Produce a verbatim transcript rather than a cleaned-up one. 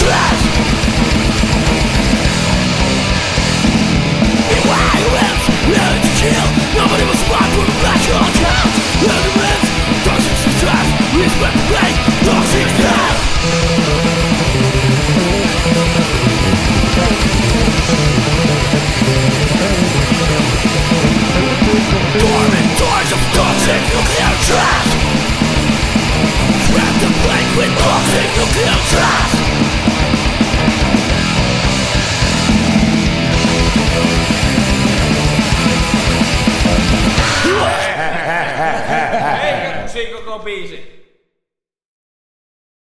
trash. Meanwhile, you live, willing to kill. Nobody was smart for the black hole count. And the rest, toxic success, respect the blame, toxic death. Dormant doors of toxic nuclear trash. Trap the blank with toxic nuclear trash. Hey, ik heb zeker ook al bezig.